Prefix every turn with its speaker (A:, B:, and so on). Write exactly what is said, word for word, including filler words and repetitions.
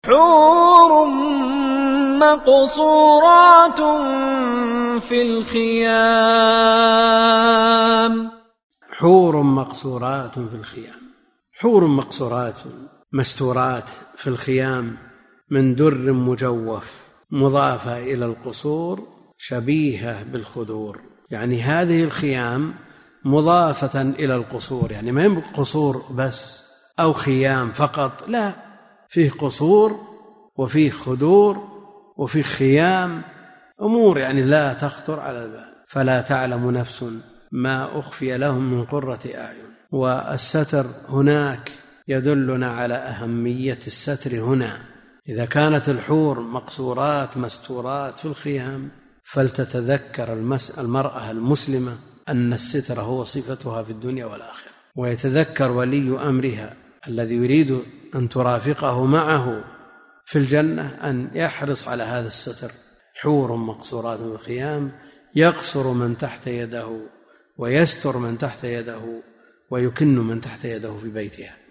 A: حور مقصورات في الخيام.
B: حور مقصورات في الخيام، حور مقصورات مستورات في الخيام من در مجوف، مضافة إلى القصور شبيهة بالخدور، يعني هذه الخيام مضافة إلى القصور، يعني ما يمكن قصور بس أو خيام فقط، لا، فيه قصور وفيه خدور وفيه خيام، أمور يعني لا تخطر على البال. فلا تعلم نفس ما أخفي لهم من قرة أعين. والستر هناك يدلنا على أهمية الستر هنا. إذا كانت الحور مقصورات مستورات في الخيام، فلتتذكر المرأة المسلمة أن الستر هو صفتها في الدنيا والآخرة، ويتذكر ولي أمرها الذي يريد أن ترافقه معه في الجنة أن يحرص على هذا الستر. حور مقصورات في الخيام، يقصر من تحت يده ويستر من تحت يده ويكن من تحت يده في بيتها.